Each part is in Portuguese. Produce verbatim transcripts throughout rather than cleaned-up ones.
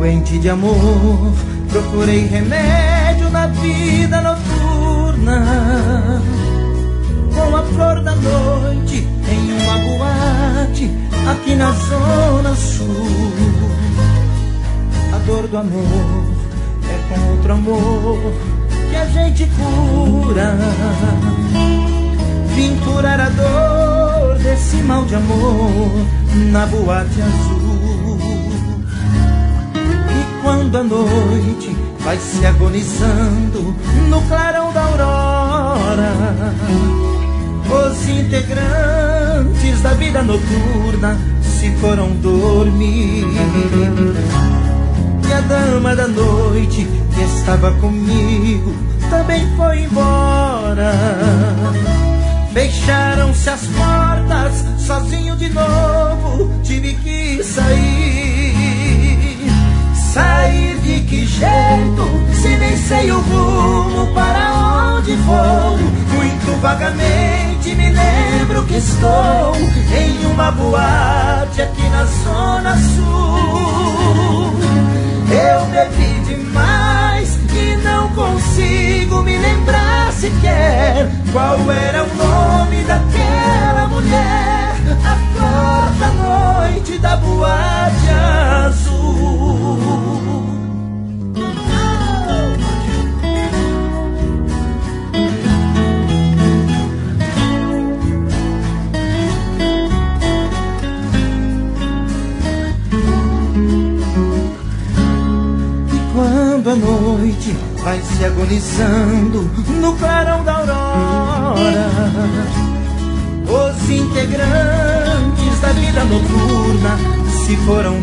Doente de amor, procurei remédio na vida noturna. Com a flor da noite em uma boate aqui na zona sul. A dor do amor é com outro amor que a gente cura. Vim curar a dor desse mal de amor na boate azul. E quando a noite vai se agonizando no clarão da aurora, os integrantes da vida noturna se foram dormir. E a dama da noite que estava comigo também foi embora. Fecharam-se as portas, sozinho de novo tive que sair. Sair de que jeito, se nem sei o rumo para onde vou. Muito vagamente me lembro que estou em uma boate aqui na zona sul. Eu bebi demais e não consigo me lembrar sequer qual era o nome daquela mulher, a flor da noite da boate azul. Quando a noite vai se agonizando no clarão da aurora, os integrantes da vida noturna se foram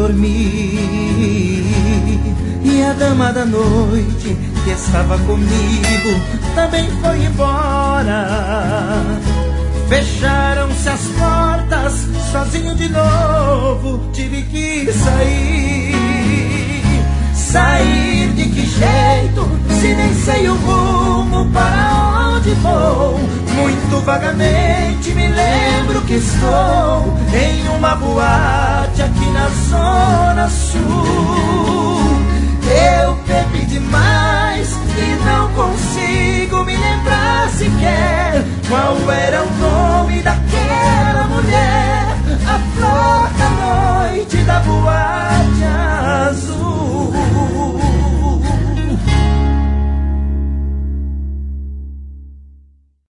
dormir. E a dama da noite que estava comigo também foi embora. Fecharam-se as portas, sozinho de novo tive que sair. Sair de que jeito, se nem sei o rumo para onde vou. Muito vagamente me lembro que estou em uma boate aqui na zona sul.